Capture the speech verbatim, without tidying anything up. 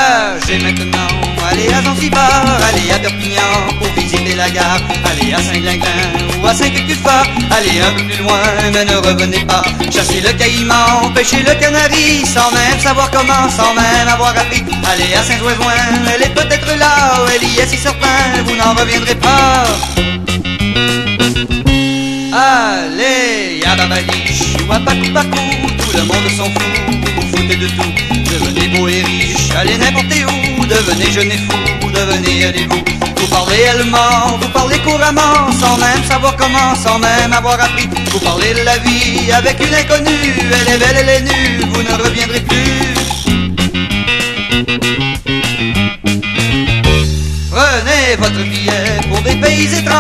J'ai maintenant aller à Zanzibar, aller à Perpignan pour visiter la gare, aller à Saint-Glinglin ou à Saint-Cucufa, aller un peu plus loin mais ne revenez pas. Chasser le caïman, pêcher le canari, sans même savoir comment, sans même avoir appris. Aller à Saint-Jouéjoin, elle est peut-être là, ou elle y est si certain, vous n'en reviendrez pas. Allez, à Babaliche ou à Pacou-Pacou, tout le monde s'en fout, vous vous foutez de tout. Devenez beau et riche, allez n'importe où, devenez jeune et fou, devenez allez-vous. Vous parlez allemand, vous parlez couramment, sans même savoir comment, sans même avoir appris. Vous parlez de la vie avec une inconnue, elle est belle, elle est nue, vous ne reviendrez plus. Prenez votre billet pour des pays étrangers.